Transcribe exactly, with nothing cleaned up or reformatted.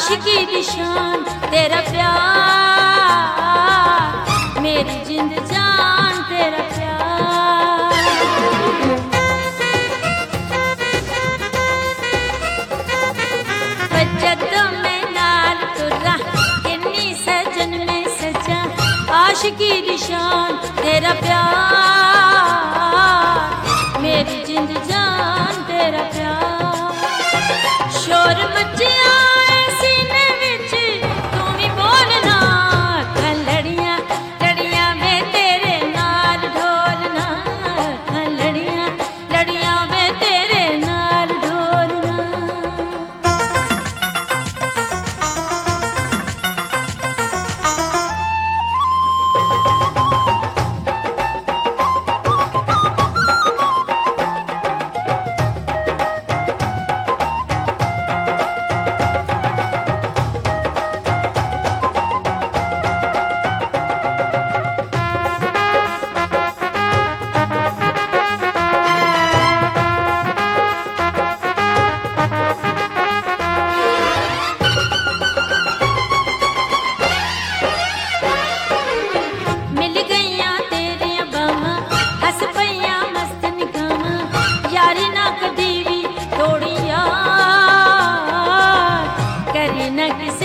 आशिकी दी शान तेरा प्यार, मेरी जिंद जान तेरा प्यार। जदों मैं नाल तुरा किन्नी सजन में सजा, आशिकी दी शान तेरा प्यार, मेरी जिंद जान तेरा प्यार। शोर मचिया सीने विच तू भी बोलना, लड़ियां लड़ियां मैं तेरे नाल ढोलना, लड़ियां लड़ियां मैं तेरे नाल ढोलना। न किसी